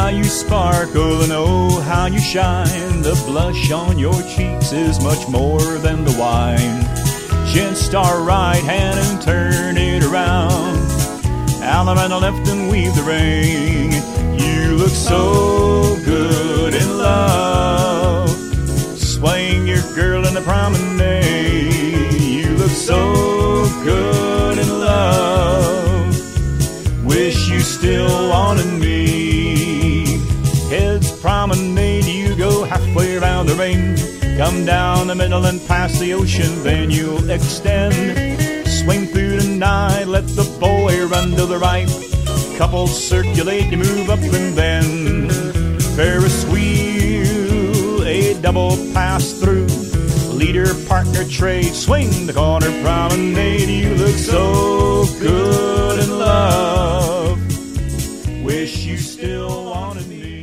how you sparkle and oh, how you shine. The blush on your cheeks is much more than the wine. Just our right hand and turn it around. Alum on the left and weave the ring. You look so good in love. Swaying your girl in the promenade. You look so good in love. Wish you still wanted me. Heads promenade, you go halfway around the ring. Come down the middle and past the ocean, then you'll extend. Swing through the night, let the boy run to the right. Couples circulate, you move up and then. Ferris wheel, a double pass through. Leader, partner, trade, swing the corner promenade. You look so good in love. Wish you still wanted me.